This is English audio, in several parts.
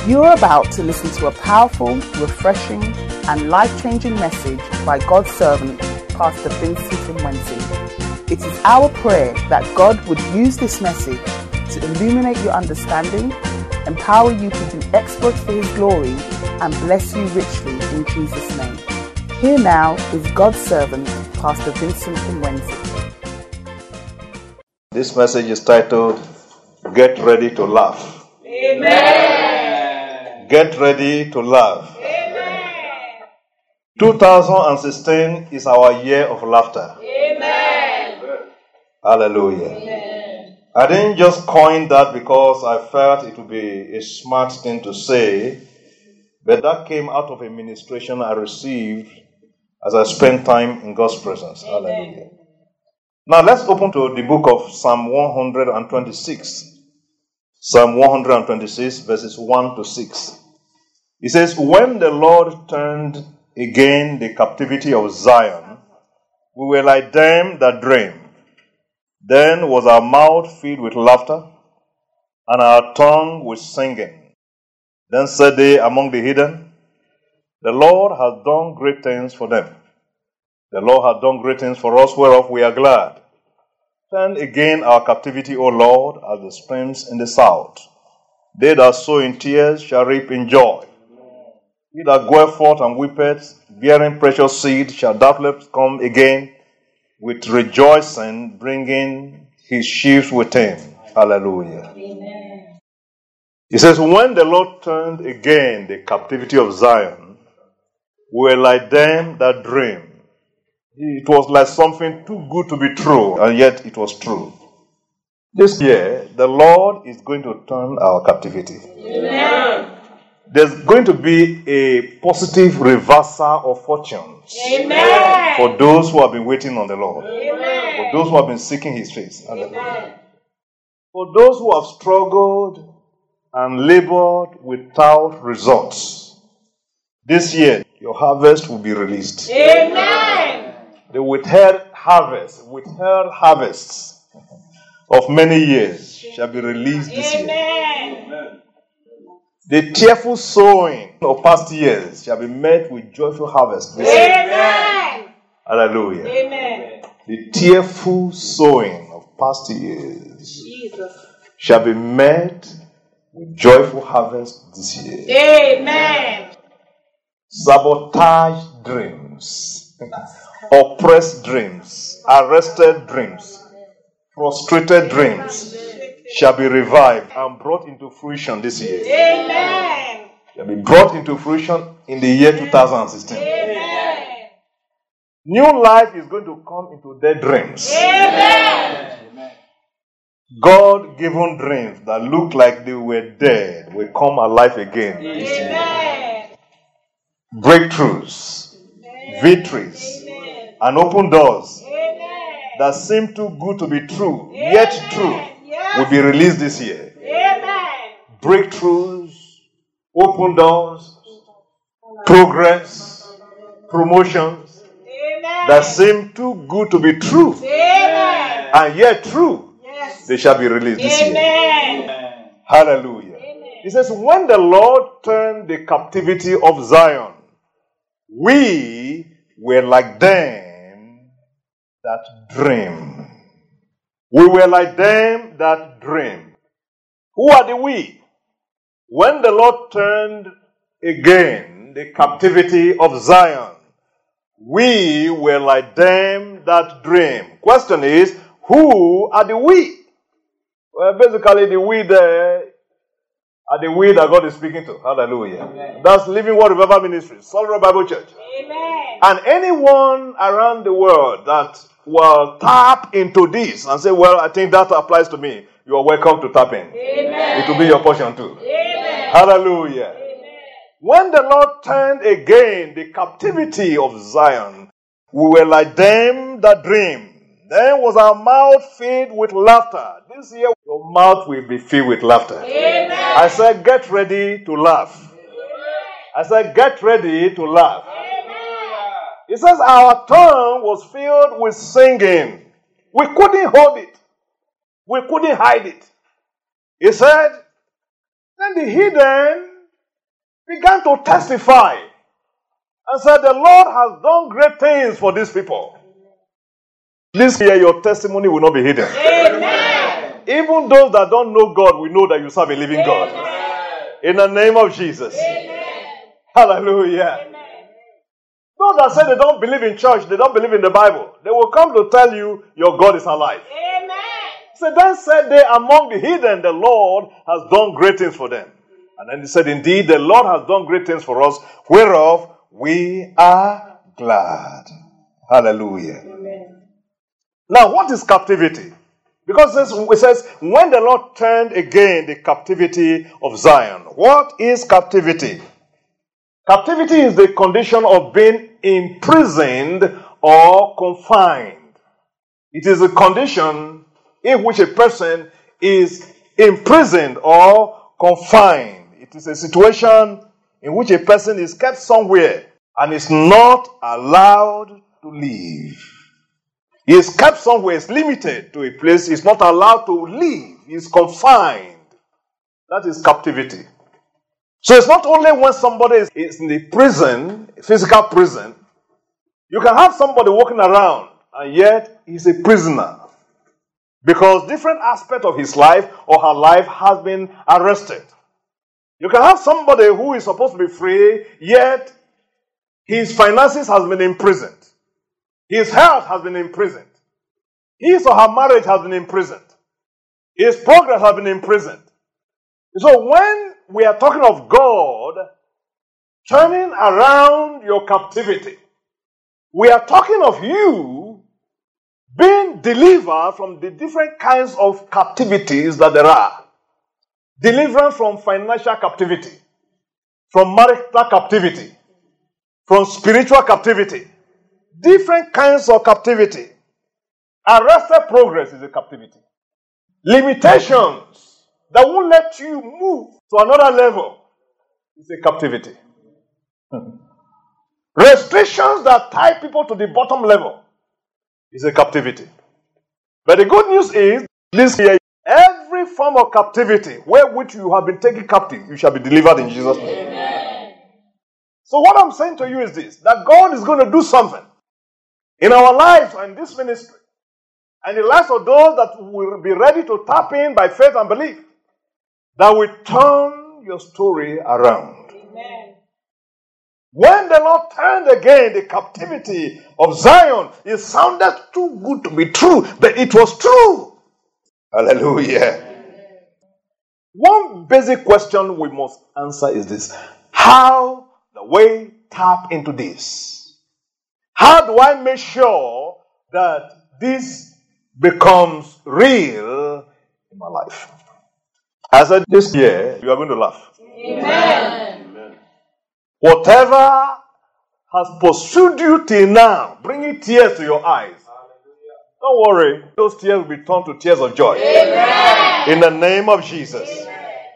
You are about to listen to a powerful, refreshing, and life-changing message by God's servant, Pastor Vincent Mwenzi. It is our prayer that God would use this message to illuminate your understanding, empower you to do exploits for His glory, and bless you richly in Jesus' name. Here now is God's servant, Pastor Vincent Mwenzi. This message is titled, Get Ready to Laugh. Amen. Get ready to laugh. Amen. 2016 is our year of laughter. Amen. Hallelujah. Amen. I didn't just coin that because I felt it would be a smart thing to say, but that came out of a ministration I received as I spent time in God's presence. Amen. Hallelujah. Now let's open to the book of Psalm 126. Psalm 126 verses 1 to 6. It says, when the Lord turned again the captivity of Zion, we were like them that dream. Then was our mouth filled with laughter, and our tongue with singing. Then said they among the heathen, the Lord hath done great things for them. The Lord hath done great things for us, whereof we are glad. Turn again our captivity, O Lord, as the springs in the south. They that sow in tears shall reap in joy. He that goeth forth and weepeth, bearing precious seed, shall doubtless come again with rejoicing, bringing his sheaves with him. Hallelujah. Amen. He says, when the Lord turned again the captivity of Zion, we were like them that dream. It was like something too good to be true, and yet it was true. This year, the Lord is going to turn our captivity. Amen. There's going to be a positive reversal of fortunes. Amen. For those who have been waiting on the Lord. Amen. For those who have been seeking His face. Amen. For those who have struggled and labored without results. This year, your harvest will be released. Amen. The withheld harvests of many years shall be released this year. Amen. The tearful sowing of past years shall be met with joyful harvest this year. Amen. Hallelujah. Amen. The tearful sowing of past years Jesus. shall be met with joyful harvest this year. Amen. Sabotage dreams, oppressed dreams, arrested dreams, frustrated dreams shall be revived and brought into fruition this year. Amen. Shall be brought into fruition in the year 2016. Amen. New life is going to come into dead dreams. Amen. God-given dreams that look like they were dead will come alive again this year. Amen. Breakthroughs, victories, Amen. and open doors Amen. that seem too good to be true, yet true, will be released this year. Amen. Breakthroughs, open doors, progress, promotions Amen. that seem too good to be true, Amen. and yet true, Yes. they shall be released this year. Amen. Hallelujah. Amen. He says, when the Lord turned the captivity of Zion, we were like them that dream. We were like them that dream. Who are the we? When the Lord turned again the captivity of Zion, we were like them that dream. Question is, who are the we? Well, basically the we there are the we that God is speaking to. Hallelujah. Amen. That's Living Word Revival Ministry, Solid Bible Church. Amen. And anyone around the world that will tap into this and say, well, I think that applies to me, you are welcome to tap in. Amen. It will be your portion too. Amen. Hallelujah. Amen. When the Lord turned again the captivity of Zion, we were like them that dream. Then was our mouth filled with laughter. This year, your mouth will be filled with laughter. Amen. I said, get ready to laugh. I said, get ready to laugh. It says our tongue was filled with singing. We couldn't hold it. We couldn't hide it. He said, then the heathen began to testify and said, the Lord has done great things for these people. This year, your testimony will not be hidden. Amen. Even those that don't know God will know that you serve a living God. In the name of Jesus. Amen. Hallelujah. Amen. Those that say they don't believe in church, they don't believe in the Bible, they will come to tell you your God is alive. Amen. So then said they, among the heathen, the Lord has done great things for them. And then he said, indeed, the Lord has done great things for us, whereof we are glad. Hallelujah. Amen. Now, what is captivity? Because it says, when the Lord turned again the captivity of Zion. What is captivity? Captivity is the condition of being imprisoned or confined. It is a condition in which a person is imprisoned or confined. It is a situation in which a person is kept somewhere and is not allowed to leave. He is kept somewhere, is limited to a place, he is not allowed to leave, he is confined. That is captivity. So it's not only when somebody is in the prison, physical prison, you can have somebody walking around and yet he's a prisoner because different aspect of his life or her life has been arrested. You can have somebody who is supposed to be free, yet his finances has been imprisoned. His health has been imprisoned. His or her marriage has been imprisoned. His progress has been imprisoned. So when we are talking of God turning around your captivity, we are talking of you being delivered from the different kinds of captivities that there are. Deliverance from financial captivity, from marital captivity, from spiritual captivity, different kinds of captivity. Arrested progress is a captivity. Limitations that won't let you move to another level is a captivity. Restrictions that tie people to the bottom level is a captivity. But the good news is, this year, every form of captivity wherewith you have been taken captive, you shall be delivered in Jesus' name. Amen. So what I'm saying to you is this, that God is going to do something in our lives and this ministry, and the lives of those that will be ready to tap in by faith and belief, that will turn your story around. Amen. When the Lord turned again the captivity of Zion, it sounded too good to be true, but it was true. Hallelujah. One basic question we must answer is this: how do we tap into this? How do I make sure that this becomes real in my life? I said, this year, you are going to laugh. Amen. Whatever has pursued you till now, bringing tears to your eyes, don't worry, those tears will be turned to tears of joy. Amen. In the name of Jesus. Amen.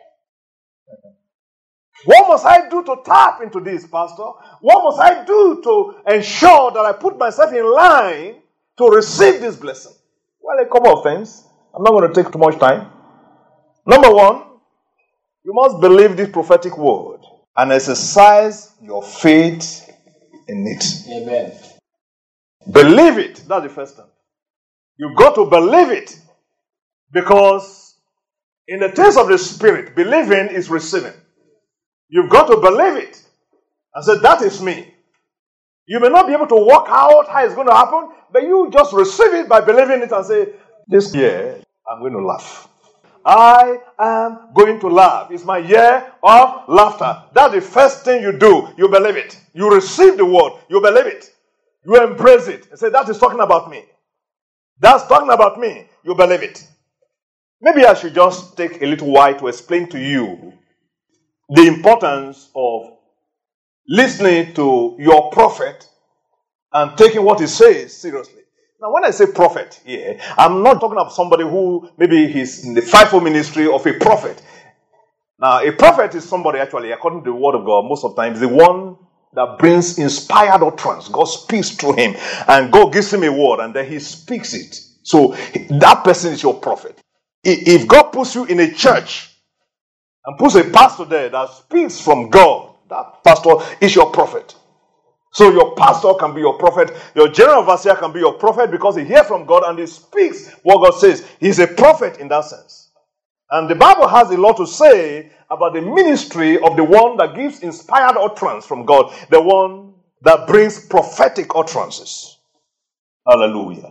What must I do to tap into this, Pastor? What must I do to ensure that I put myself in line to receive this blessing? Well, a couple of things. I'm not going to take too much time. Number one, you must believe this prophetic word and exercise your faith in it. Amen. Believe it. That's the first thing. You've got to believe it. Because in the things of the Spirit, believing is receiving. You've got to believe it. And say, that is me. You may not be able to work out how it's going to happen, but you just receive it by believing it and say, this year, I'm going to laugh. I am going to laugh. It's my year of laughter. That's the first thing you do. You believe it. You receive the word. You believe it. You embrace it. And say, that is talking about me. That's talking about me. You believe it. Maybe I should just take a little while to explain to you the importance of listening to your prophet and taking what he says seriously. Now, when I say prophet here, I'm not talking about somebody who maybe he's in the fivefold ministry of a prophet. Now, a prophet is somebody actually, according to the word of God, most of the time, is the one that brings inspired utterance. God speaks through him, and God gives him a word, and then he speaks it. So, that person is your prophet. If God puts you in a church and puts a pastor there that speaks from God, That pastor is your prophet. So your pastor can be your prophet. Your general overseer can be your prophet because he hears from God and he speaks what God says. He's a prophet in that sense. And the Bible has a lot to say about the ministry of the one that gives inspired utterance from God, the one that brings prophetic utterances. Hallelujah.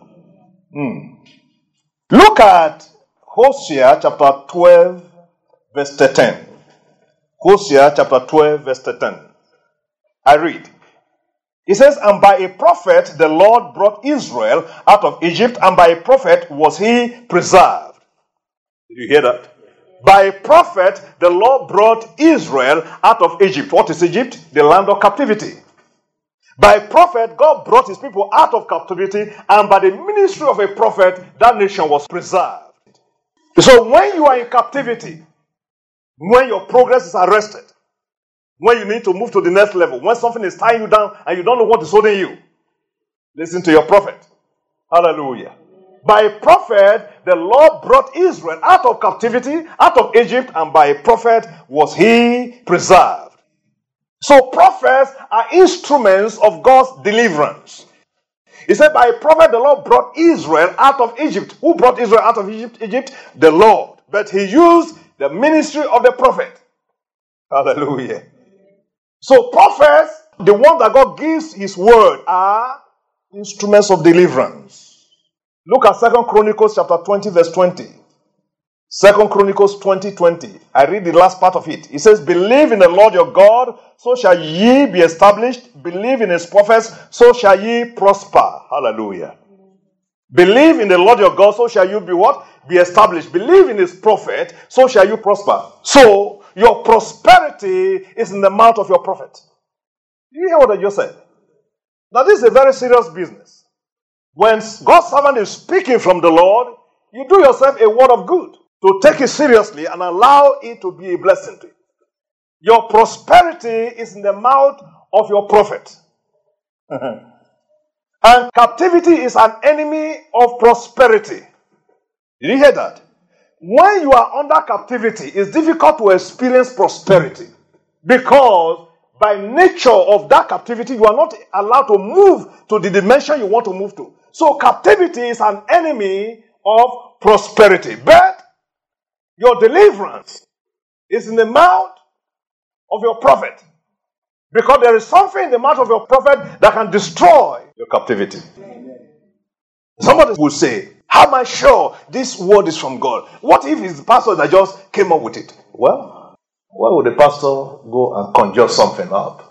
Look at Hosea chapter 12, verse 10. Hosea chapter 12, verse 10. I read. It says, and by a prophet the Lord brought Israel out of Egypt, and by a prophet was he preserved. Did you hear that? By a prophet the Lord brought Israel out of Egypt. What is Egypt? The land of captivity. By a prophet, God brought his people out of captivity, and by the ministry of a prophet, that nation was preserved. So when you are in captivity, when your progress is arrested, when you need to move to the next level, when something is tying you down and you don't know what is holding you, listen to your prophet. Hallelujah. By a prophet, the Lord brought Israel out of captivity, out of Egypt, and by a prophet was he preserved. So prophets are instruments of God's deliverance. He said, by a prophet, the Lord brought Israel out of Egypt. Who brought Israel out of Egypt? The Lord. But he used the ministry of the prophet. Hallelujah. So prophets, the one that God gives his word, are instruments of deliverance. Look at 2 Chronicles chapter 20, verse 20. 2 Chronicles 20:20. I read the last part of it. It says, believe in the Lord your God, so shall ye be established. Believe in his prophets, so shall ye prosper. Hallelujah. Believe in the Lord your God, so shall you be what? Be established. Believe in his prophet, so shall you prosper. So, your prosperity is in the mouth of your prophet. Do you hear what I just said? Now, this is a very serious business. When God's servant is speaking from the Lord, you do yourself a word of good to take it seriously and allow it to be a blessing to you. Your prosperity is in the mouth of your prophet. And captivity is an enemy of prosperity. Did you hear that? When you are under captivity, it's difficult to experience prosperity because by nature of that captivity, you are not allowed to move to the dimension you want to move to. So captivity is an enemy of prosperity. But your deliverance is in the mouth of your prophet. Because there is something in the mouth of your prophet that can destroy your captivity. Somebody will say, how am I sure this word is from God? What if it's the pastor that just came up with it? Well, why would the pastor go and conjure something up?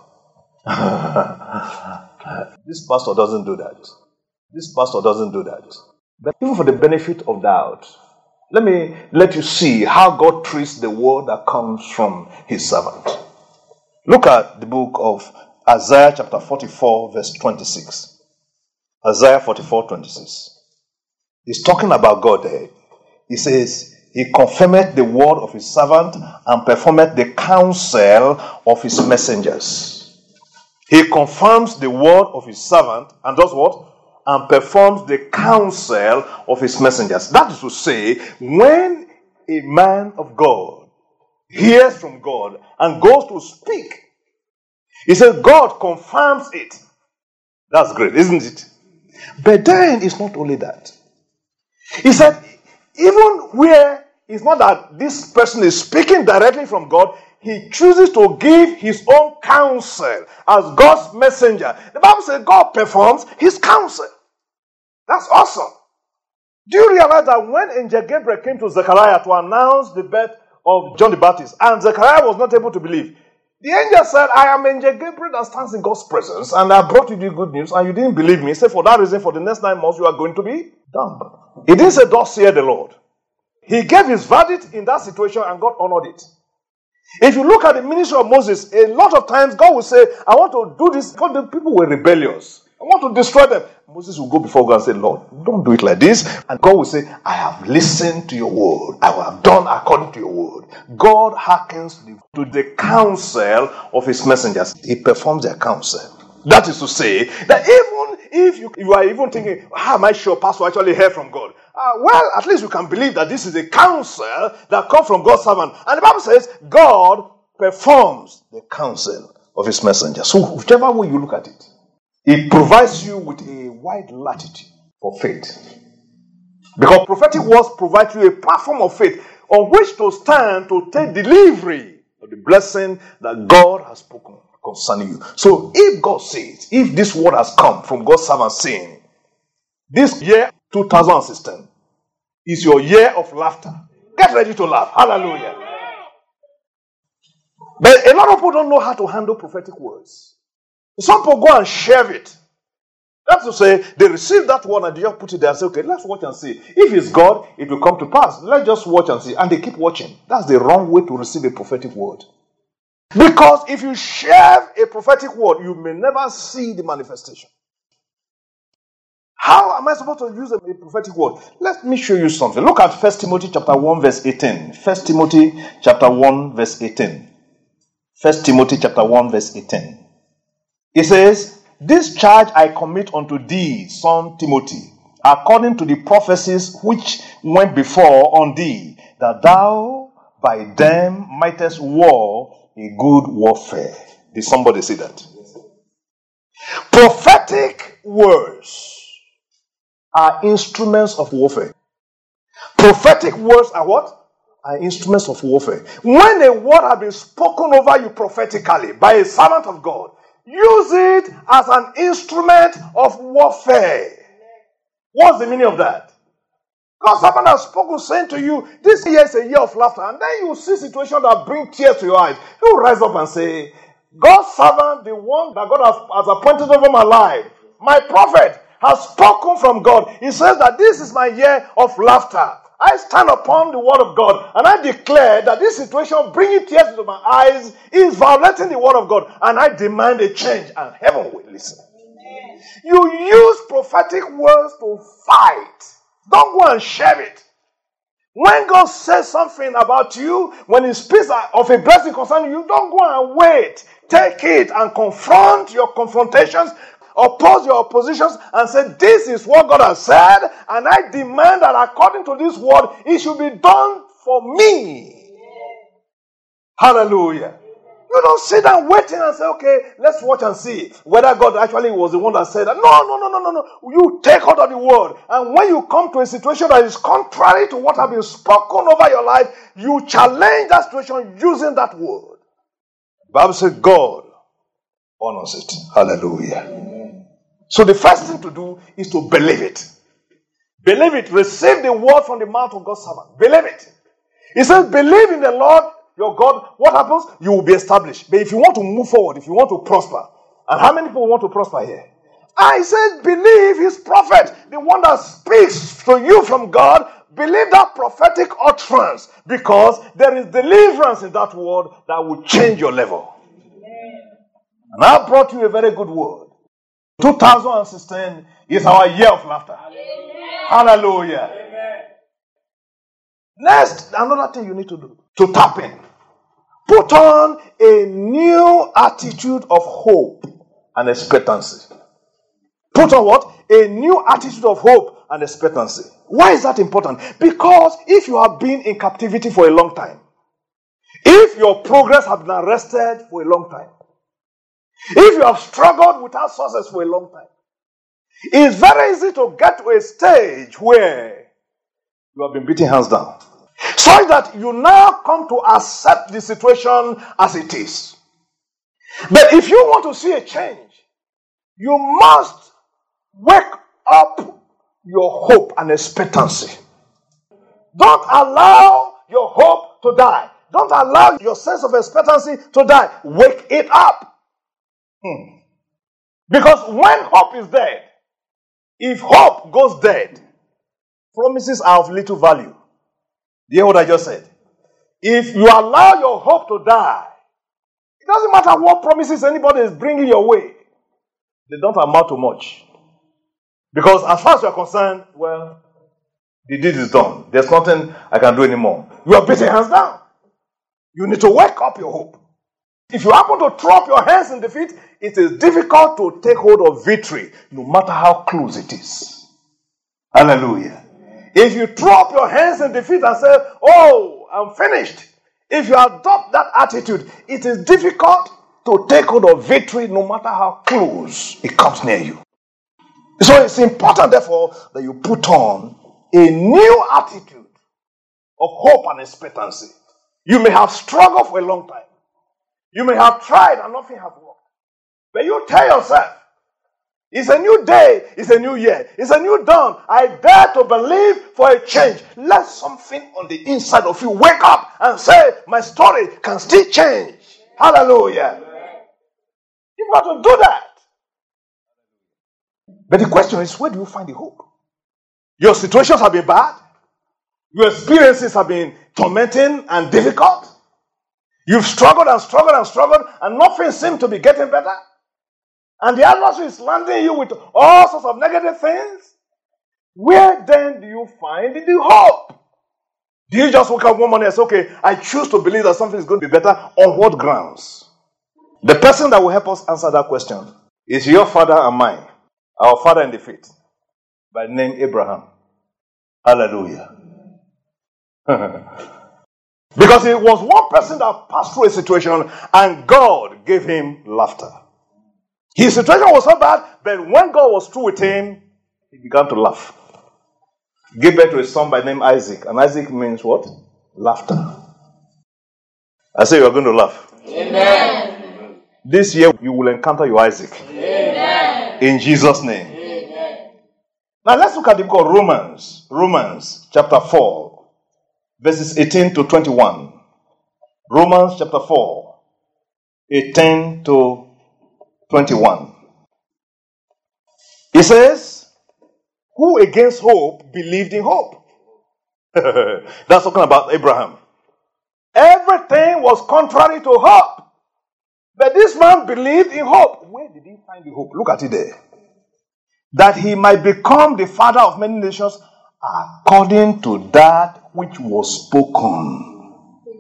This pastor doesn't do that. This pastor doesn't do that. But even for the benefit of doubt, let me let you see how God treats the word that comes from his servant. Look at the book of Isaiah chapter 44 verse 26. Isaiah 44:26. He's talking about God there. He says, he confirmeth the word of his servant and performeth the counsel of his messengers. He confirms the word of his servant and does what? And performs the counsel of his messengers. That is to say, when a man of God hears from God and goes to speak, he says God confirms it. That's great, isn't it? But then it's not only that. He said, even where it's not that this person is speaking directly from God, he chooses to give his own counsel as God's messenger. The Bible says God performs his counsel. That's awesome. Do you realize that when Angel Gabriel came to Zechariah to announce the birth of John the Baptist, and Zechariah was not able to believe, the angel said, I am Angel Gabriel that stands in God's presence, and I brought you the good news, and you didn't believe me. He said, for that reason, for the next 9 months, you are going to be dumb. He didn't say, thus saith the Lord. He gave his verdict in that situation, and God honored it. If you look at the ministry of Moses, a lot of times God will say, I want to do this, because the people were rebellious. I want to destroy them. Moses will go before God and say, Lord, don't do it like this. And God will say, I have listened to your word. I have done according to your word. God hearkens to the counsel of his messengers. He performs their counsel. That is to say, that even if you are even thinking, how am I sure pastor actually heard from God? Well, at least you can believe that this is a counsel that comes from God's servant. And the Bible says, God performs the counsel of his messenger. So whichever way you look at it, it provides you with a wide latitude for faith. Because prophetic words provide you a platform of faith on which to stand to take delivery of the blessing that God has spoken concerning you. So if God says, if this word has come from God's servant saying, this year 2016 is your year of laughter, get ready to laugh. Hallelujah. But a lot of people don't know how to handle prophetic words. Some people go and share it. That's to say, they receive that word and they just put it there and say, okay, let's watch and see. If it's God, it will come to pass. Let's just watch and see. And they keep watching. That's the wrong way to receive a prophetic word. Because if you share a prophetic word, you may never see the manifestation. How am I supposed to use a prophetic word? Let me show you something. Look at 1 Timothy chapter 1 verse 18. 1 Timothy chapter 1 verse 18. 1 Timothy chapter 1 verse 18. It says, this charge I commit unto thee, son Timothy, according to the prophecies which went before on thee, that thou by them mightest war a good warfare. Did somebody say that? Prophetic words are instruments of warfare. Prophetic words are what? Are instruments of warfare. When a word has been spoken over you prophetically by a servant of God, use it as an instrument of warfare. What's the meaning of that? Because someone has spoken saying to you, this year is a year of laughter, and then you see situations that bring tears to your eyes. You rise up and say, God's servant, the one that God has appointed over my life, my prophet, has spoken from God. He says that this is my year of laughter. I stand upon the word of God and I declare that this situation bringing tears into my eyes is violating the word of God, and I demand a change, and heaven will listen. Amen. You use prophetic words to fight. Don't go and share it. When God says something about you, when he speaks of a blessing concerning you, don't go and wait. Take it and confront your confrontations, oppose your oppositions, and say, this is what God has said, and I demand that according to this word, it should be done for me. Hallelujah. You don't sit down waiting and say, okay, let's watch and see whether God actually was the one that said that. No. You take hold of the word, and when you come to a situation that is contrary to what has been spoken over your life, you challenge that situation using that word. The Bible says God honors it. Hallelujah. So the first thing to do is to believe it. Believe it. Receive the word from the mouth of God's servant. Believe it. He says, believe in the Lord your God. What happens? You will be established. But if you want to move forward, if you want to prosper, and how many people want to prosper here? I said, believe his prophet, the one that speaks to you from God. Believe that prophetic utterance, because there is deliverance in that word that will change your level. And I brought you a very good word. 2016 is our year of laughter. Amen. Hallelujah. Amen. Next, another thing you need to do, to tap in. Put on a new attitude of hope and expectancy. Put on what? A new attitude of hope and expectancy. Why is that important? Because if you have been in captivity for a long time, if your progress has been arrested for a long time, if you have struggled without success for a long time, it's very easy to get to a stage where you have been beating hands down, so that you now come to accept the situation as it is. But if you want to see a change, you must wake up your hope and expectancy. Don't allow your hope to die. Don't allow your sense of expectancy to die. Wake it up. Because when hope is dead, if hope goes dead, promises are of little value. You hear what I just said? If you allow your hope to die, it doesn't matter what promises anybody is bringing your way, they don't amount to much. Because as far as you are concerned, well, the deed is done. There's nothing I can do anymore. You are beating hands down. You need to wake up your hope. If you happen to throw up your hands in defeat, it is difficult to take hold of victory, no matter how close it is. Hallelujah. If you throw up your hands in defeat and say, oh, I'm finished, If you adopt that attitude, it is difficult to take hold of victory no matter how close it comes near you. So it's important, therefore, that you put on a new attitude of hope and expectancy. You may have struggled for a long time. You may have tried and nothing has worked. But you tell yourself, it's a new day, it's a new year, it's a new dawn. I dare to believe for a change. Let something on the inside of you wake up and say, my story can still change. Hallelujah. You've got to do that. But the question is, where do you find the hope? Your situations have been bad. Your experiences have been tormenting and difficult. You've struggled and struggled and struggled, and nothing seems to be getting better. And the adversary is landing you with all sorts of negative things. Where then do you find the hope? Do you just wake up one morning and say, okay, I choose to believe that something is going to be better? On what grounds? The person that will help us answer that question is your father and mine, our father in the faith, by name Abraham. Hallelujah. Because it was one person that passed through a situation and God gave him laughter. His situation was so bad, but when God was through with him, he began to laugh. He gave birth to a son by name Isaac. And Isaac means what? Laughter. I say you are going to laugh. Amen. This year you will encounter your Isaac. Amen. In Jesus' name. Amen. Now let's look at the book of Romans. Romans chapter 4. Verses 18 to 21. Romans chapter 4. 18 to 21. It says, who against hope believed in hope? That's talking about Abraham. Everything was contrary to hope. But this man believed in hope. Where did he find the hope? Look at it there. That he might become the father of many nations according to that which was spoken,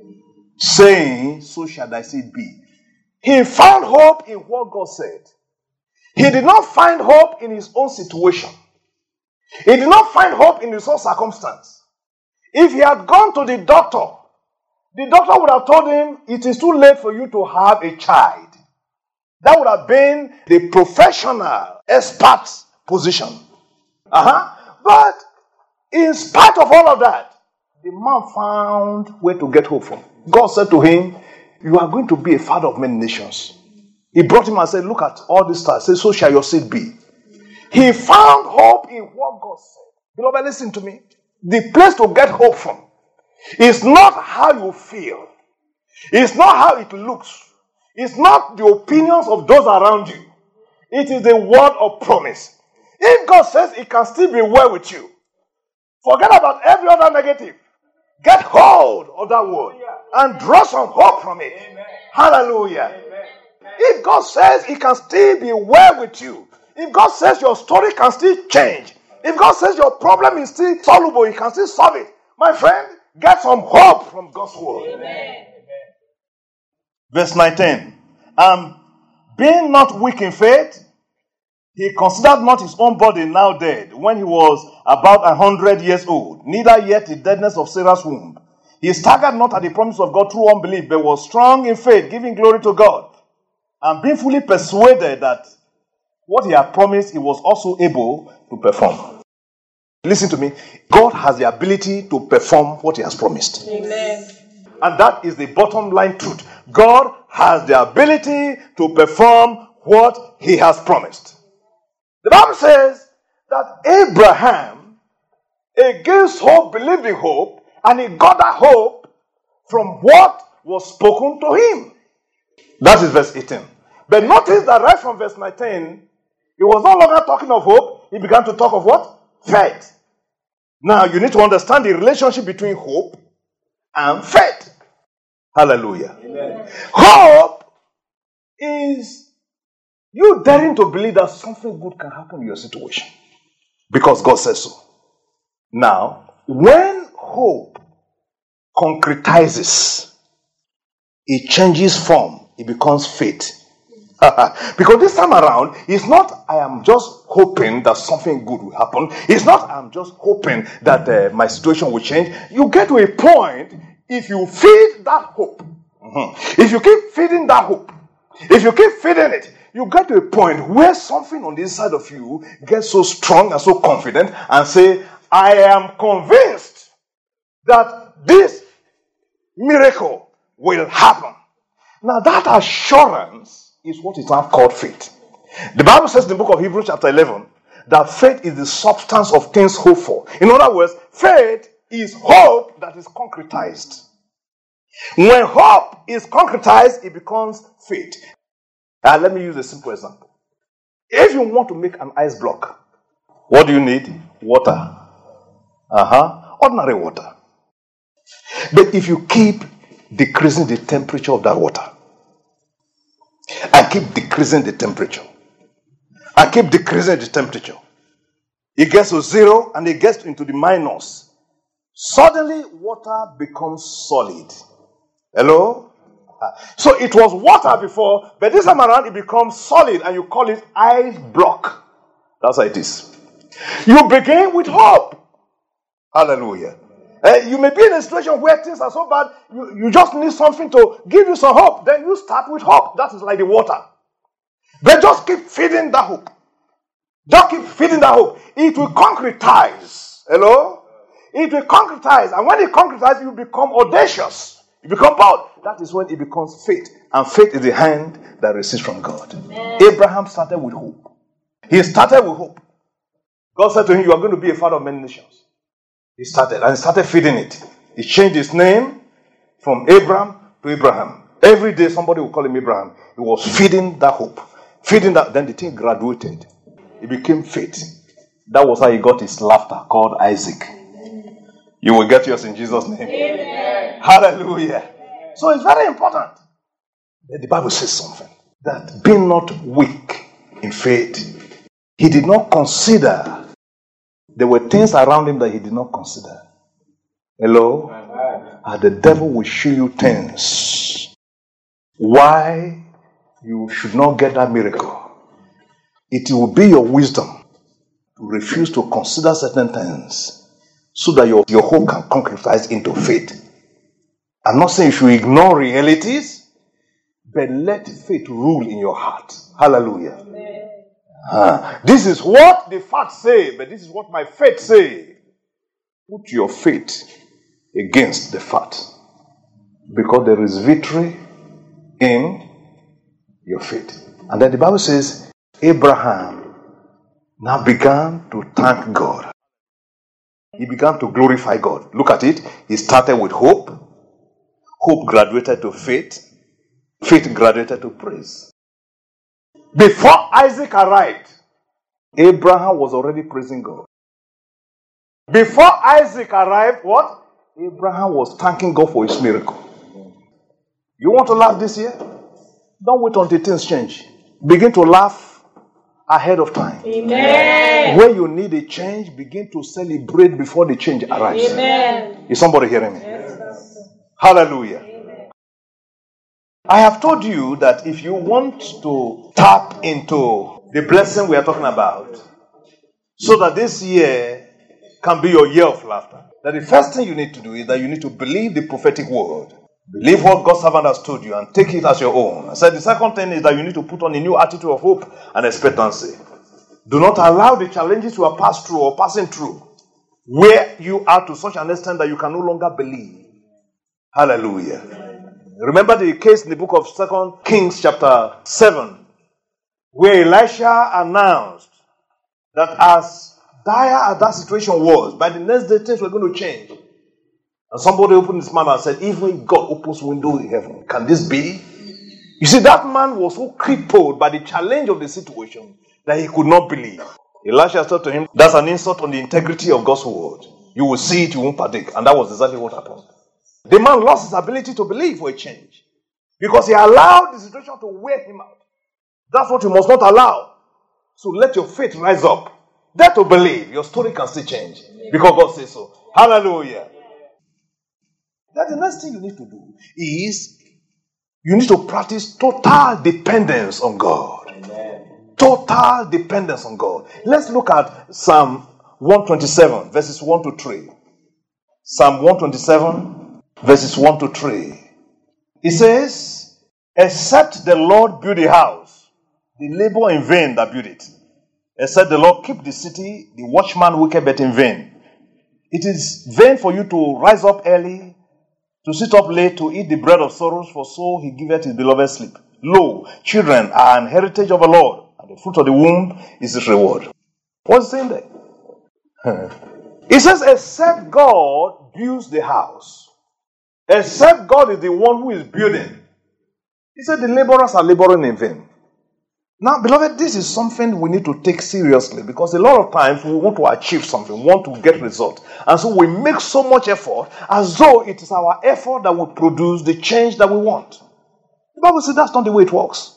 saying, so shall thy seed be. He found hope in what God said. He did not find hope in his own situation. He did not find hope in his own circumstance. If he had gone to the doctor would have told him, it is too late for you to have a child. That would have been the professional expert position. But in spite of all of that, the man found where to get hope from. God said to him, you are going to be a father of many nations. He brought him and said, look at all these stars. Say, so shall your seed be. He found hope in what God said. Beloved, listen to me. The place to get hope from is not how you feel. It's not how it looks. It's not the opinions of those around you. It is the word of promise. If God says it can still be well with you, forget about every other negative. Get hold of that word and draw some hope from it. Amen. Hallelujah. Amen. If God says it can still be well with you, if God says your story can still change, if God says your problem is still solvable, He can still solve it, my friend, get some hope from God's word. Amen. Verse 19. Being not weak in faith, he considered not his own body now dead, when he was about 100 years old, neither yet the deadness of Sarah's womb. He staggered not at the promise of God through unbelief, but was strong in faith, giving glory to God, and being fully persuaded that what he had promised, he was also able to perform. Listen to me. God has the ability to perform what he has promised. Amen. And that is the bottom line truth. God has the ability to perform what he has promised. The Bible says that Abraham, against hope, believed in hope, and he got that hope from what was spoken to him. That is verse 18. But notice that right from verse 19, he was no longer talking of hope. He began to talk of what? Faith. Now, you need to understand the relationship between hope and faith. Hallelujah. Amen. Hope is you daring to believe that something good can happen in your situation because God says so. Now, when hope concretizes, it changes form, it becomes faith. Because this time around, it's not I am just hoping that something good will happen. It's not I'm just hoping that my situation will change. You get to a point if you feed that hope, if you keep feeding that hope, if you keep feeding it, you get to a point where something on the inside of you gets so strong and so confident and say, I am convinced that this miracle will happen. Now that assurance is what is now called faith. The Bible says in the book of Hebrews chapter 11 that faith is the substance of things hoped for. In other words, faith is hope that is concretized. When hope is concretized, it becomes faith. Let me use a simple example. If you want to make an ice block, what do you need? Water. Ordinary water. But if you keep decreasing the temperature of that water, and keep decreasing the temperature, and keep decreasing the temperature, it gets to zero and it gets into the minus. Suddenly, water becomes solid. Hello? So it was water before, but this time around it becomes solid and you call it ice block. That's how it is. You begin with hope. Hallelujah. You may be in a situation where things are so bad, you just need something to give you some hope. Then you start with hope. That is like the water. But just keep feeding that hope. Just keep feeding that hope. It will concretize. Hello? It will concretize. And when it concretizes, you become audacious. You become bold. That is when it becomes faith. And faith is the hand that receives from God. Amen. Abraham started with hope. He started with hope. God said to him, you are going to be a father of many nations. He started feeding it. He changed his name from Abram to Abraham. Every day somebody will call him Abraham. He was feeding that hope. Feeding that. Then the thing graduated. It became faith. That was how he got his laughter called Isaac. You will get yours in Jesus' name. Amen. Hallelujah. So it's very important. The Bible says something. That being not weak in faith, he did not consider. There were things around him that he did not consider. Hello? And the devil will show you things. Why you should not get that miracle. It will be your wisdom to refuse to consider certain things so that your hope can concretize into faith. I'm not saying you should ignore realities, but let faith rule in your heart. Hallelujah. This is what the facts say, but this is what my faith say. Put your faith against the fact, because there is victory in your faith. And then the Bible says, Abraham now began to thank God. He began to glorify God. Look at it. He started with hope. Hope graduated to faith. Faith graduated to praise. Before Isaac arrived, Abraham was already praising God. Before Isaac arrived, what? Abraham was thanking God for his miracle. You want to laugh this year? Don't wait until things change. Begin to laugh ahead of time. Amen. When you need a change, begin to celebrate before the change arrives. Amen. Is somebody hearing me? Yes. Hallelujah. Amen. I have told you that if you want to tap into the blessing we are talking about, so that this year can be your year of laughter, that the first thing you need to do is that you need to believe the prophetic word. Believe what God's servant has told you and take it as your own. I said the second thing is that you need to put on a new attitude of hope and expectancy. Do not allow the challenges you are passed through or passing through where you are to such an extent that you can no longer believe. Hallelujah. Remember the case in the book of 2 Kings chapter 7, where Elisha announced that as dire as that situation was, by the next day things were going to change. And somebody opened his mouth and said, even God opens window in heaven. Can this be? You see, that man was so crippled by the challenge of the situation that he could not believe. Elisha said to him, that's an insult on the integrity of God's word. You will see it, you won't partake. And that was exactly what happened. The man lost his ability to believe for a change because he allowed the situation to wear him out. That's what you must not allow. So let your faith rise up. Dare to believe. Your story can still change because God says so. Hallelujah. Then the next thing you need to do is you need to practice total dependence on God. Amen. Total dependence on God. Let's look at Psalm 127, verses 1 to 3. Psalm 127, verses 1 to 3. It says, except the Lord build a house, they labor in vain that build it. Except the Lord keep the city, the watchman worketh but in vain. It is vain for you to rise up early, to sit up late, to eat the bread of sorrows, for so he giveth his beloved sleep. Lo, children are an heritage of the Lord, and the fruit of the womb is his reward. What's it saying there? It says, except God builds the house, except God is the one who is building. He said the laborers are laboring in vain. Now, beloved, this is something we need to take seriously, because a lot of times we want to achieve something, we want to get results. And so we make so much effort as though it is our effort that will produce the change that we want. The Bible says that's not the way it works.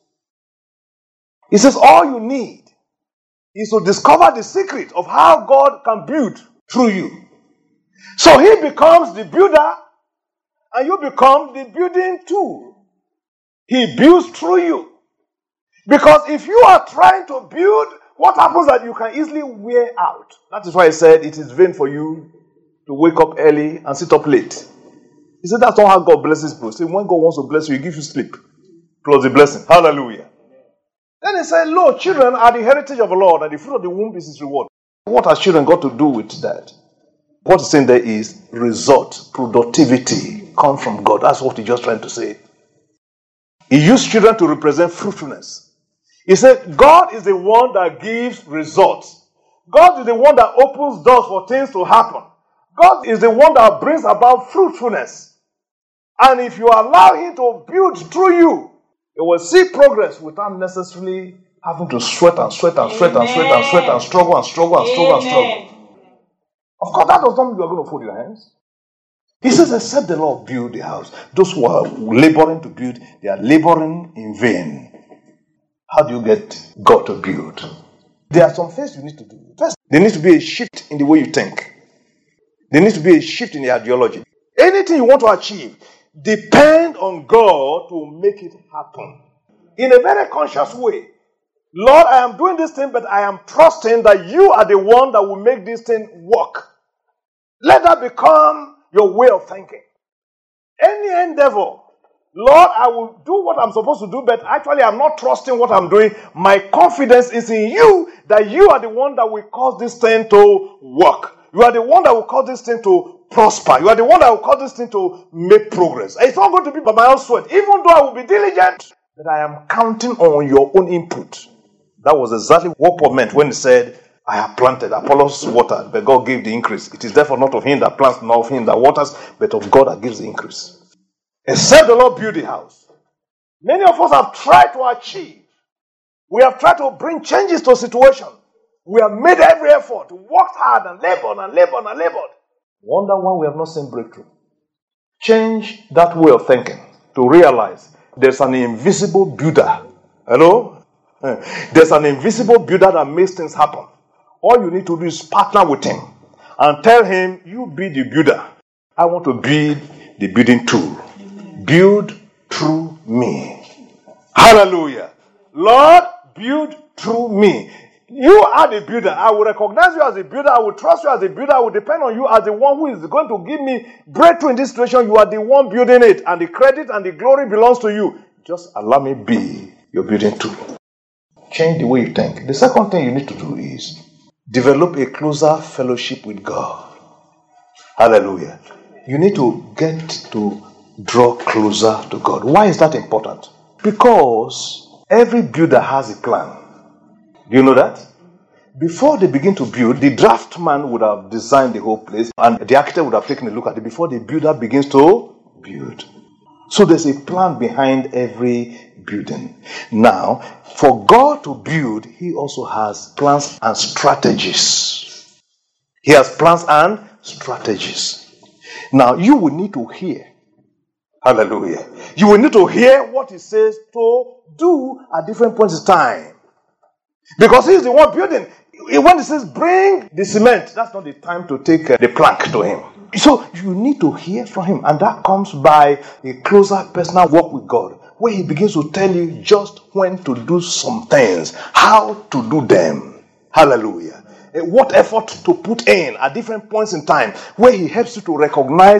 It says all you need is to discover the secret of how God can build through you. So he becomes the builder and you become the building tool. He builds through you. Because if you are trying to build, what happens that you can easily wear out. That is why I said it is vain for you to wake up early and sit up late. He said that's not how God blesses people. See, when God wants to bless you, he gives you sleep plus the blessing. Hallelujah. Then he said, lo, children are the heritage of the Lord, and the fruit of the womb is his reward. What has children got to do with that? What he's saying there is result, productivity come from God. That's what he's just trying to say. He used children to represent fruitfulness. He said, God is the one that gives results. God is the one that opens doors for things to happen. God is the one that brings about fruitfulness. And if you allow him to build through you, you will see progress without necessarily having to sweat and sweat and sweat and sweat and sweat and struggle and struggle and struggle and struggle. Of course, that does not mean you are going to fold your hands. He says, except the Lord build the house. Those who are laboring to build, they are laboring in vain. How do you get God to build? There are some things you need to do. First, there needs to be a shift in the way you think. There needs to be a shift in the ideology. Anything you want to achieve, depend on God to make it happen. In a very conscious way. Lord, I am doing this thing, but I am trusting that you are the one that will make this thing work. Let that become your way of thinking. Any endeavor, Lord, I will do what I'm supposed to do, but actually I'm not trusting what I'm doing. My confidence is in you, that you are the one that will cause this thing to work. You are the one that will cause this thing to prosper. You are the one that will cause this thing to make progress. It's not going to be by my own sweat, even though I will be diligent, but I am counting on your own input. That was exactly what Paul meant when he said, I have planted, Apollos watered, but God gave the increase. It is therefore not of him that plants, nor of him that waters, but of God that gives the increase. Except the Lord build the house. Many of us have tried to achieve. We have tried to bring changes to a situation. We have made every effort, worked hard and labored and labored and labored. Wonder why we have not seen breakthrough. Change that way of thinking to realize there's an invisible builder. Hello? There's an invisible builder that makes things happen. All you need to do is partner with him and tell him, you be the builder. I want to be the building tool. Build through me. Hallelujah. Lord, build through me. You are the builder. I will recognize you as a builder. I will trust you as a builder. I will depend on you as the one who is going to give me breakthrough in this situation. You are the one building it, and the credit and the glory belongs to you. Just allow me be your building tool. Change the way you think. The second thing you need to do is develop a closer fellowship with God. Hallelujah. You need to get to draw closer to God. Why is that important? Because every builder has a plan. Do you know that? Before they begin to build, the draftsman would have designed the whole place and the architect would have taken a look at it before the builder begins to build. So there's a plan behind every building. Now, for God to build, he also has plans and strategies. He has plans and strategies. Now, you will need to hear. Hallelujah. You will need to hear what he says to do at different points in time. Because he is the one building. When he says bring the cement, that's not the time to take the plank to him. So you need to hear from him. And that comes by a closer personal walk with God, where he begins to tell you just when to do some things, how to do them. Hallelujah. What effort to put in at different points in time, where he helps you to recognize of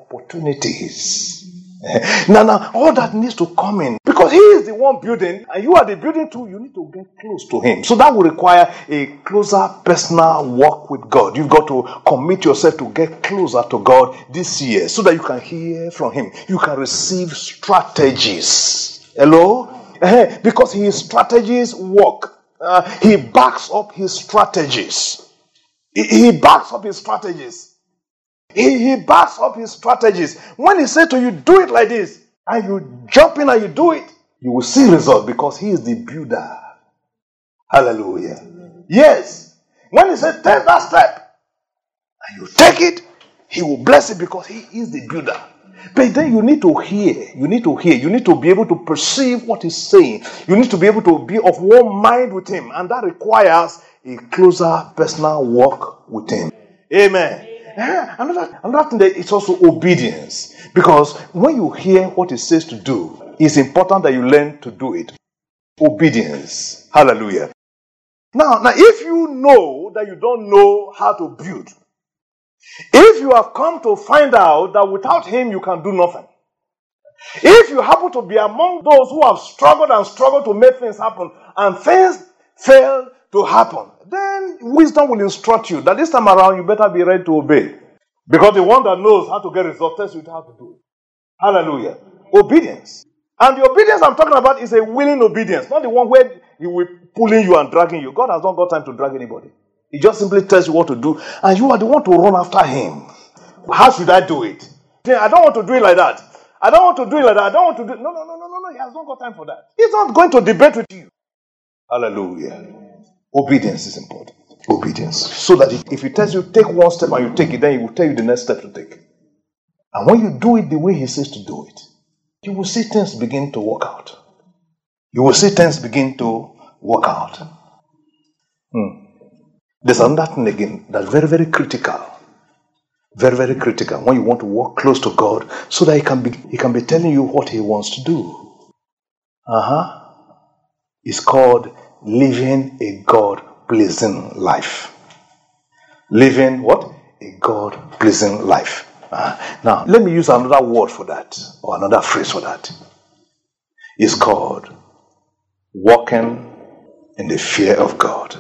opportunities. Now, all that needs to come in because he is the one building and you are the building too. You need to get close to him. So that will require a closer personal walk with God. You've got to commit yourself to get closer to God this year so that you can hear from him. You can receive strategies. Hello? Because his strategies work. He backs up his strategies. He backs up his strategies. He backs up his strategies. When he said to you, do it like this, and you jump in and you do it, you will see results because he is the builder. Hallelujah. Yes. When he said, take that step, and you take it, he will bless it because he is the builder. But then you need to hear. You need to hear. You need to be able to perceive what he's saying. You need to be able to be of one mind with him. And that requires a closer personal walk with him. Amen. Another thing that it's also obedience. Because when you hear what it says to do, it's important that you learn to do it. Obedience. Hallelujah. Now, if you know that you don't know how to build, if you have come to find out that without him you can do nothing, if you happen to be among those who have struggled to make things happen and things fail to happen, then wisdom will instruct you that this time around you better be ready to obey. Because the one that knows how to get results tells you how to do it. Hallelujah. Obedience. And the obedience I'm talking about is a willing obedience, not the one where he will be pulling you and dragging you. God has not got time to drag anybody. He just simply tells you what to do, and you are the one to run after him. How should I do it? I don't want to do it like that. I don't want to do it like that. I don't want to do it. No. He has not got time for that. He's not going to debate with you. Hallelujah. Obedience is important. Obedience. So that if he tells you take one step and you take it, then he will tell you the next step to take. And when you do it the way he says to do it, you will see things begin to work out. You will see things begin to work out. There's another thing again that's very, very critical. Very, very critical when you want to walk close to God so that he can be telling you what he wants to do. It's called living a God-pleasing life. Living what? A God-pleasing life. Now, let me use another word for that, or another phrase for that. It's called walking in the fear of God.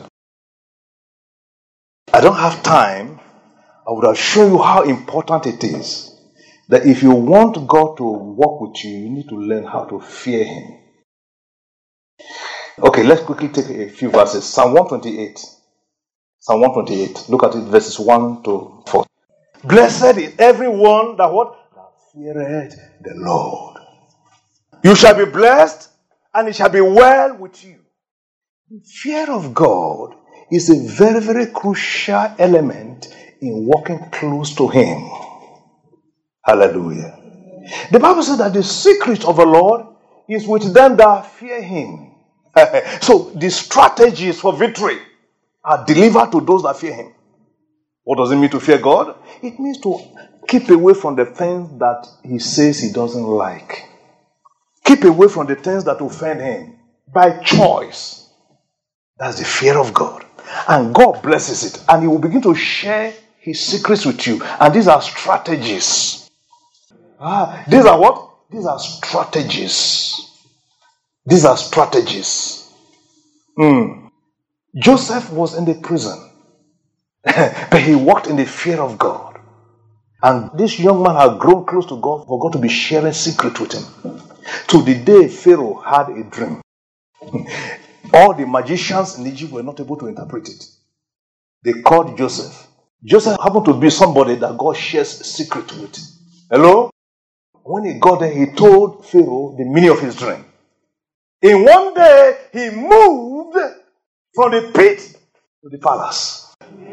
I don't have time. I would have shown you how important it is that if you want God to walk with you, you need to learn how to fear him. Okay, let's quickly take a few verses. Psalm 128. Psalm 128. Look at it, verses 1 to 4. Blessed is everyone that what? That feareth the Lord. You shall be blessed, and it shall be well with you. The fear of God is a very, very crucial element in walking close to him. Hallelujah. The Bible says that the secret of the Lord is with them that fear him. So the strategies for victory are delivered to those that fear him. What does it mean to fear God? It means to keep away from the things that he says he doesn't like. Keep away from the things that offend him by choice. That's the fear of God. And God blesses it. And he will begin to share his secrets with you. And these are strategies. These are what? These are strategies. These are strategies. Joseph was in the prison. But he walked in the fear of God. And this young man had grown close to God for God to be sharing secrets with him. To the day Pharaoh had a dream. All the magicians in Egypt were not able to interpret it. They called Joseph. Joseph happened to be somebody that God shares secret with. Hello? When he got there, he told Pharaoh the meaning of his dream. In one day, he moved from the pit to the palace.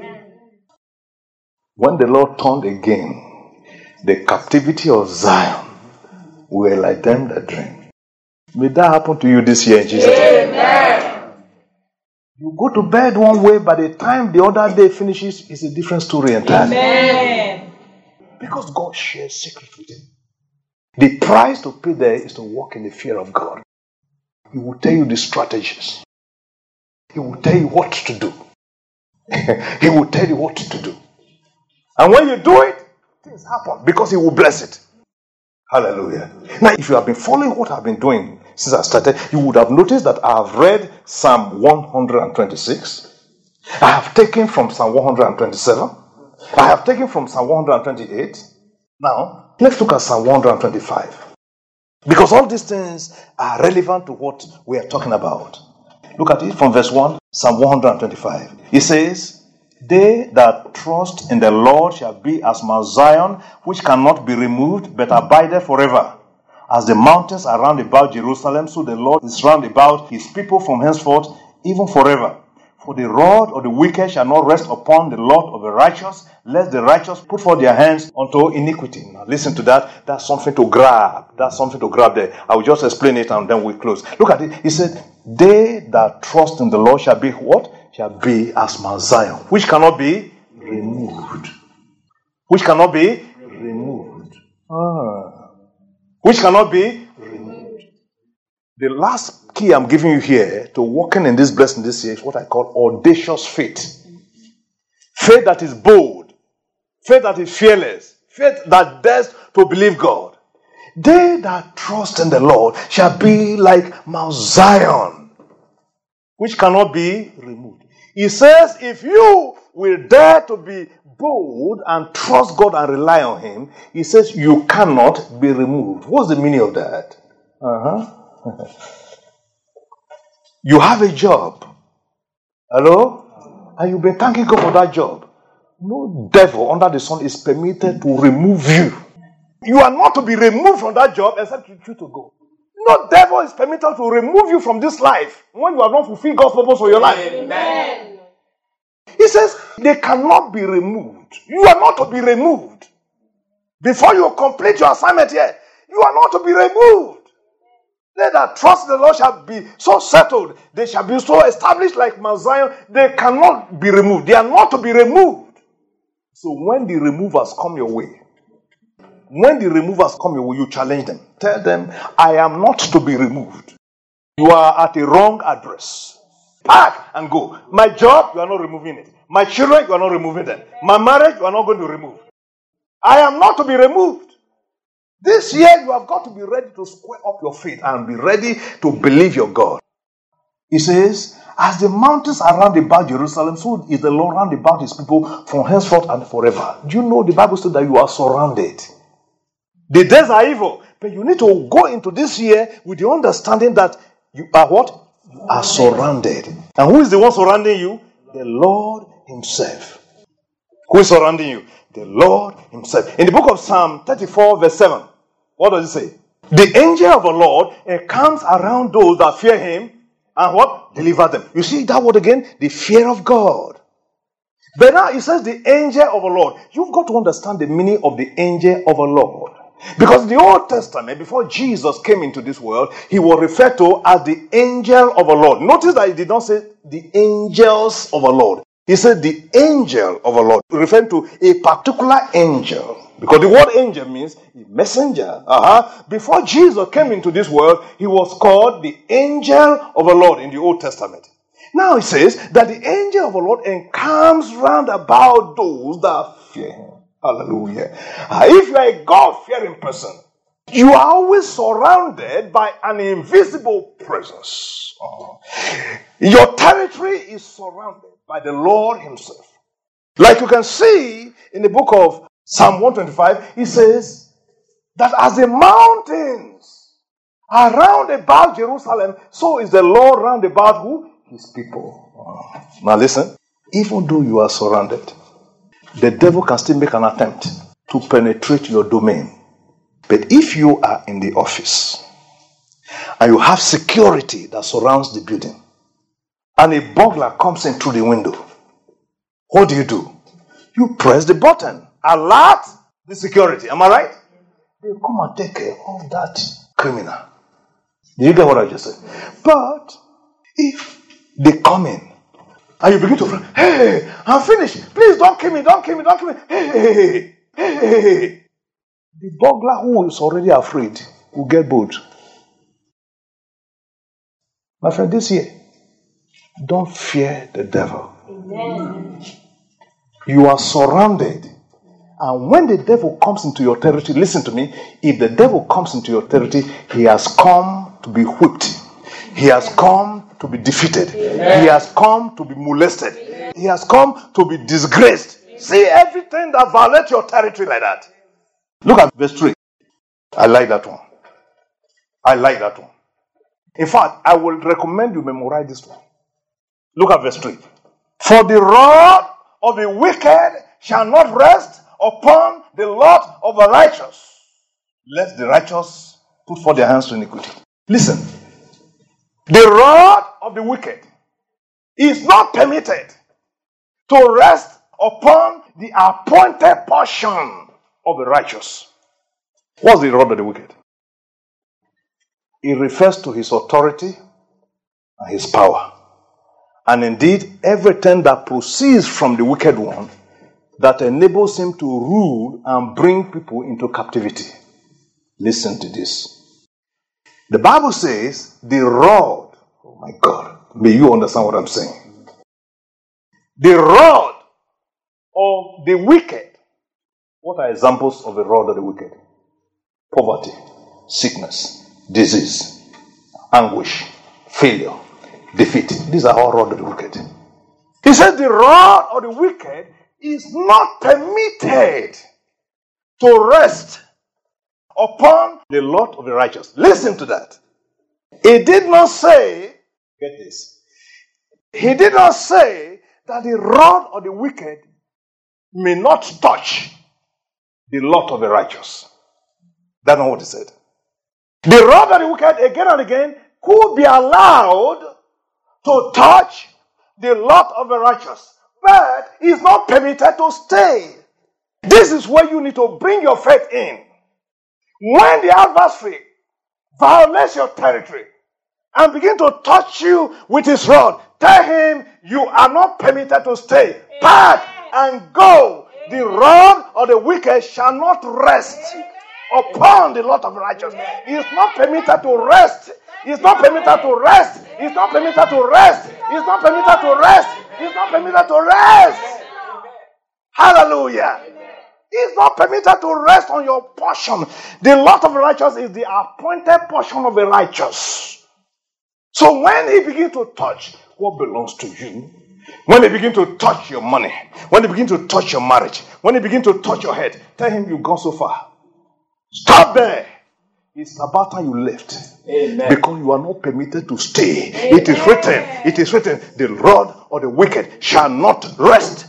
When the Lord turned again, the captivity of Zion were like them that dream. May that happen to you this year in Jesus' name. Amen. You go to bed one way, by the time the other day finishes, it's a different story entirely. Amen. Because God shares secrets with him. The price to pay there is to walk in the fear of God. He will tell you the strategies. He will tell you what to do. He will tell you what to do. And when you do it, things happen because He will bless it. Hallelujah. Now, if you have been following what I've been doing since I started, you would have noticed that I have read Psalm 126. I have taken from Psalm 127. I have taken from Psalm 128. Now, let's look at Psalm 125. Because all these things are relevant to what we are talking about. Look at it from verse 1, Psalm 125. It says, they that trust in the Lord shall be as Mount Zion, which cannot be removed, but abideth forever. As the mountains are round about Jerusalem, so the Lord is round about his people from henceforth, even forever. For the rod of the wicked shall not rest upon the lot of the righteous, lest the righteous put forth their hands unto iniquity. Now listen to that. That's something to grab. That's something to grab there. I will just explain it and then we close. Look at it. He said, they that trust in the Lord shall be what? Shall be as Mount Zion, which cannot be removed. Which cannot be removed. Which cannot be removed. The last key I'm giving you here to walking in this blessing this year is what I call audacious faith. Faith that is bold. Faith that is fearless. Faith that dares to believe God. They that trust in the Lord shall be like Mount Zion, which cannot be removed. He says, if you will dare to be bold and trust God and rely on Him, He says you cannot be removed. What's the meaning of that? You have a job. Hello? And you've been thanking God for that job. No devil under the sun is permitted to remove you. You are not to be removed from that job except you choose to go. No devil is permitted to remove you from this life when you have not fulfilled God's purpose for your life. Amen. He says they cannot be removed. You are not to be removed. Before you complete your assignment here, you are not to be removed. They that trust the Lord shall be so settled. They shall be so established like Mount Zion. They cannot be removed. They are not to be removed. So when the removers come your way, you challenge them. Tell them, I am not to be removed. You are at a wrong address. Pack and go. My job, you are not removing it. My children, you are not removing them. My marriage, you are not going to remove. I am not to be removed. This year, you have got to be ready to square up your feet and be ready to believe your God. He says, as the mountains are round about Jerusalem, so is the Lord round about his people from henceforth and forever. Do you know the Bible says that you are surrounded? The days are evil, but you need to go into this year with the understanding that you are what? You are surrounded. And who is the one surrounding you? The Lord himself. Who is surrounding you? The Lord himself. In the book of Psalm 34 verse 7, what does it say? The angel of the Lord comes around those that fear him and what? Deliver them. You see that word again? The fear of God. But now it says the angel of the Lord. You've got to understand the meaning of the angel of the Lord. Because in the Old Testament, before Jesus came into this world, he was referred to as the angel of the Lord. Notice that he did not say the angels of the Lord. He said the angel of the Lord, referring to a particular angel. Because the word angel means a messenger. Before Jesus came into this world, he was called the angel of the Lord in the Old Testament. Now it says that the angel of the Lord encamps round about those that fear him. Hallelujah. If you are a God-fearing person, you are always surrounded by an invisible presence. Your territory is surrounded by the Lord himself. Like you can see in the book of Psalm 125, he says that as the mountains are round about Jerusalem, so is the Lord round about who? His people. Now listen, even though you are surrounded, the devil can still make an attempt to penetrate your domain. But if you are in the office and you have security that surrounds the building and a burglar comes in through the window, what do? You press the button. Alert the security. Am I right? They come and take care of that criminal. Did you get what I just said? But if they come in and you begin to fret, hey, I'm finished. Please don't kill me, don't kill me, don't kill me. Hey. The burglar who is already afraid will get bold. My friend, this year, don't fear the devil. Amen. You are surrounded And when the devil comes into your territory, listen to me, if the devil comes into your territory, he has come to be whipped. He has come to be defeated. Amen. He has come to be molested. Amen. He has come to be disgraced. Amen. See everything that violates your territory like that. Look at verse 3. I like that one. I like that one. In fact, I will recommend you memorize this one. Look at verse 3. For the rod of the wicked shall not rest upon the lot of the righteous, lest the righteous put forth their hands to iniquity. Listen. The rod of the wicked is not permitted to rest upon the appointed portion of the righteous. What's the rod of the wicked? It refers to his authority and his power. And indeed, everything that proceeds from the wicked one that enables him to rule and bring people into captivity. Listen to this. The Bible says, the rod, oh my God, may you understand what I'm saying. The rod of the wicked. What are examples of the rod of the wicked? Poverty, sickness, disease, anguish, failure, defeat. These are all rods of the wicked. He said the rod of the wicked is not permitted to rest upon the lot of the righteous. Listen to that. He did not say, get this, he did not say that the rod of the wicked may not touch the lot of the righteous. That's not what he said. The rod of the wicked, again and again, could be allowed to touch the lot of the righteous, but is not permitted to stay. This is where you need to bring your faith in. When the adversary violates your territory and begin to touch you with his rod, tell him you are not permitted to stay. Pack and go. The rod of the wicked shall not rest upon the lot of the righteous. He is not permitted to rest. He is not permitted to rest. He is not permitted to rest. He is not permitted to rest. He is not permitted to rest. Hallelujah. He is not permitted to rest on your portion. The lot of the righteous is the appointed portion of the righteous. So when he begins to touch what belongs to you, when they begin to touch your money, when they begin to touch your marriage, when they begin to touch your head, tell him you've gone so far. Stop there. It's about time you left. Amen. Because you are not permitted to stay. Amen. It is written, the rod of the wicked shall not rest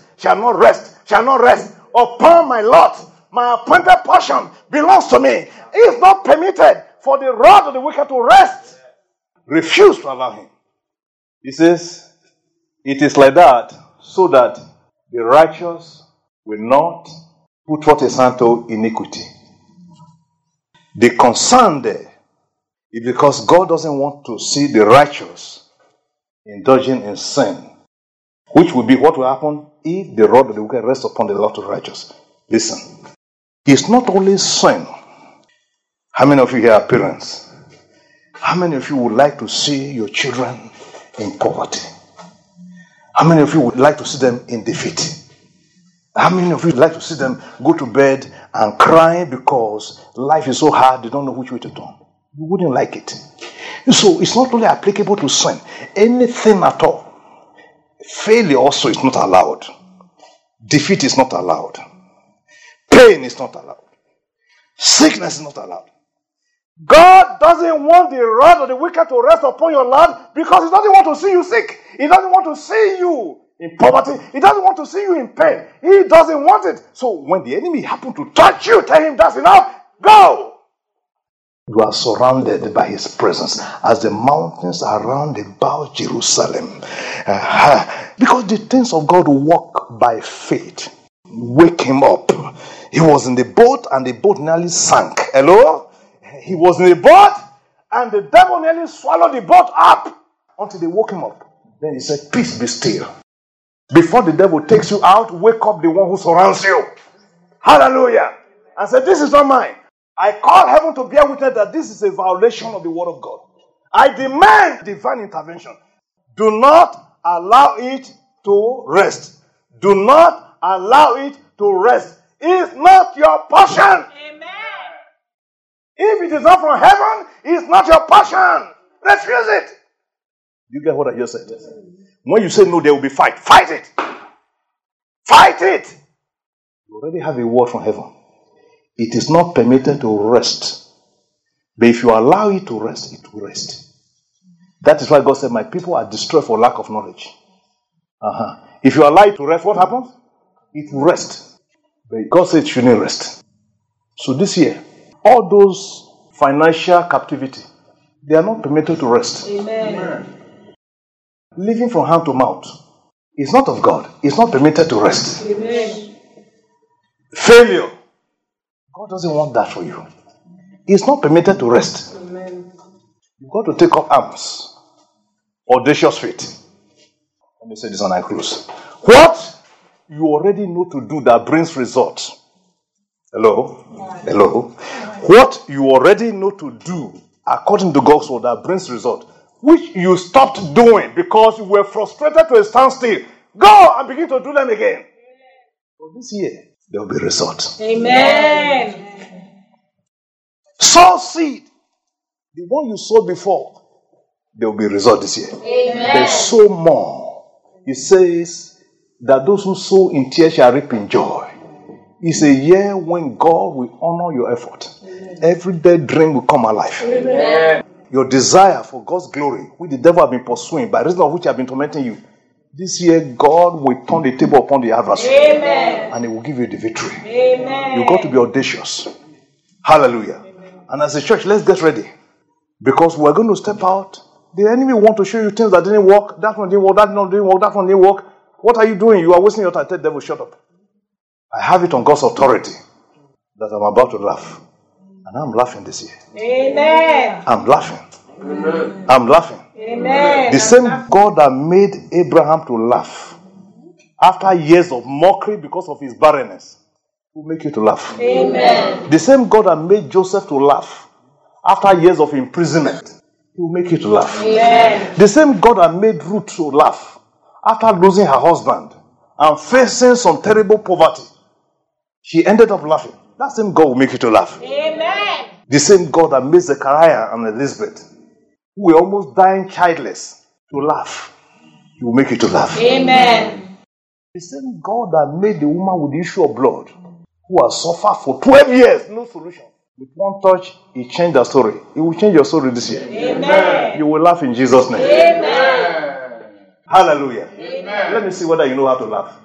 upon my lot. My appointed portion belongs to me. It is not permitted for the rod of the wicked to rest. Refuse to allow him. He says, it is like that so that the righteous will not put forth his hand to iniquity. The concern there is because God doesn't want to see the righteous indulging in sin, which will be what will happen if the rod of the wicked rests upon the lot of the righteous. Listen, it's not only sin. How many of you here are parents? How many of you would like to see your children in poverty? How many of you would like to see them in defeat? How many of you would like to see them go to bed and cry because life is so hard they don't know which way to turn? You wouldn't like it. So it's not only applicable to sin. Anything at all. Failure also is not allowed. Defeat is not allowed. Pain is not allowed. Sickness is not allowed. God doesn't want the rod of the wicked to rest upon your land because he doesn't want to see you sick. He doesn't want to see you in poverty. He doesn't want to see you in pain. He doesn't want it. So when the enemy happens to touch you, tell him that's enough. Go. You are surrounded by his presence as the mountains around about Jerusalem. Because the things of God walk by faith. Wake him up. He was in the boat and the boat nearly sank. Hello? He was in the boat and the devil nearly swallowed the boat up until they woke him up. Then he said, peace be still. Before the devil takes you out, wake up the one who surrounds you. Hallelujah. And say, this is not mine. I call heaven to bear witness that this is a violation of the word of God. I demand divine intervention. Do not allow it to rest. Do not allow it to rest. is not your portion. Amen. If it is not from heaven, it's not your portion. Refuse it. You get what I just said? When you say no, there will be fight. Fight it. Fight it. You already have a word from heaven. It is not permitted to rest. But if you allow it to rest, it will rest. That is why God said, my people are destroyed for lack of knowledge. If you allow it to rest, what happens? It will rest. But God said it shouldn't rest. So this year, all those financial captivity, they are not permitted to rest. Amen. Living from hand to mouth is not of God. It's not permitted to rest. Amen. Failure. God doesn't want that for you. It's not permitted to rest. Amen. You've got to take up arms. Audacious faith. Let me say this on I close. What you already know to do that brings results. Hello? Hello? What you already know to do according to God's word that brings result, which you stopped doing because you were frustrated to a standstill, go and begin to do them again. So this year, there will be results. Amen. Sow seed. The one you sowed before, there will be result this year. Amen. There's so more. It says that those who sow in tears shall reap in joy. It's a year when God will honor your effort. Every dead dream will come alive. Amen. Your desire for God's glory, which the devil has been pursuing, by reason of which has been tormenting you, this year God will turn the table upon the adversary. Amen. And he will give you the victory. Amen. You've got to be audacious. Hallelujah. Amen. And as a church, let's get ready. Because we're going to step out. The enemy want to show you things that didn't work. That one didn't work. That one didn't work. That one didn't work. What are you doing? You are wasting your time. Tell the devil, shut up. I have it on God's authority that I'm about to laugh. And I'm laughing this year. Amen. I'm laughing. Amen. I'm laughing. Amen. The same God that made Abraham to laugh after years of mockery because of his barrenness will make you to laugh. Amen. The same God that made Joseph to laugh after years of imprisonment, he will make you to laugh. Amen. The same God that made Ruth to laugh after losing her husband and facing some terrible poverty, she ended up laughing. That same God will make you to laugh. Amen. The same God that made Zechariah and Elizabeth, who were almost dying childless, to laugh, he will make you to laugh. Amen. The same God that made the woman with the issue of blood, who has suffered for 12 years, no solution. With one touch, he changed her story. He will change your story this year. Amen. You will laugh in Jesus' name. Amen. Hallelujah. Amen. Let me see whether you know how to laugh.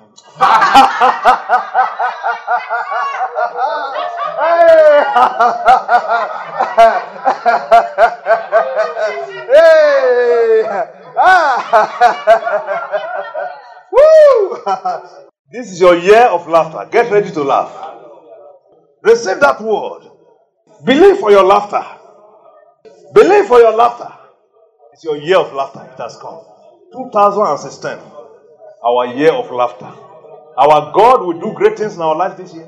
Woo! This is your year of laughter. Get ready to laugh. Receive that word. Believe for your laughter. Believe for your laughter. It's your year of laughter. It has come. 2016. Our year of laughter. Our God will do great things in our life this year.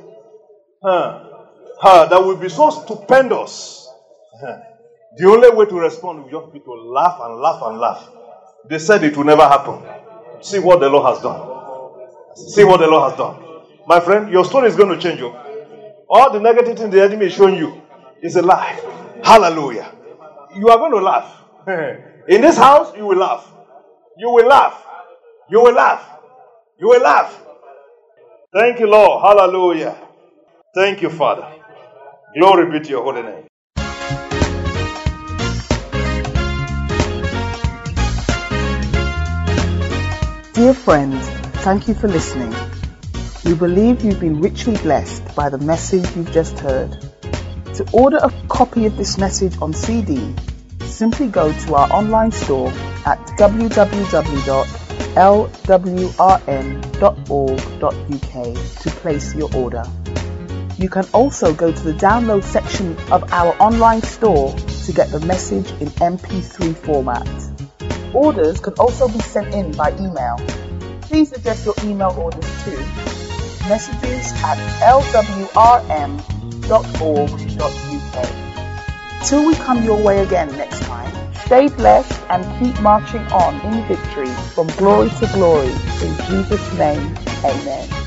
That will be so stupendous. The only way to respond will just be to laugh and laugh and laugh. They said it will never happen. See what the Lord has done. See what the Lord has done. My friend, your story is going to change you. All the negative things the enemy is showing you is a lie. Hallelujah. You are going to laugh. In this house, you will laugh. You will laugh. You will laugh. You will laugh. Thank you, Lord. Hallelujah. Thank you, Father. Glory be to your holy name. Dear friends, thank you for listening. We believe you've been richly blessed by the message you've just heard. To order a copy of this message on CD, simply go to our online store at www.lwrn.org.uk to place your order. You can also go to the download section of our online store to get the message in MP3 format. Orders can also be sent in by email. Please address your email orders to messages@lwrm.org.uk. Till we come your way again next time, stay blessed and keep marching on in victory from glory to glory. In Jesus' name, amen.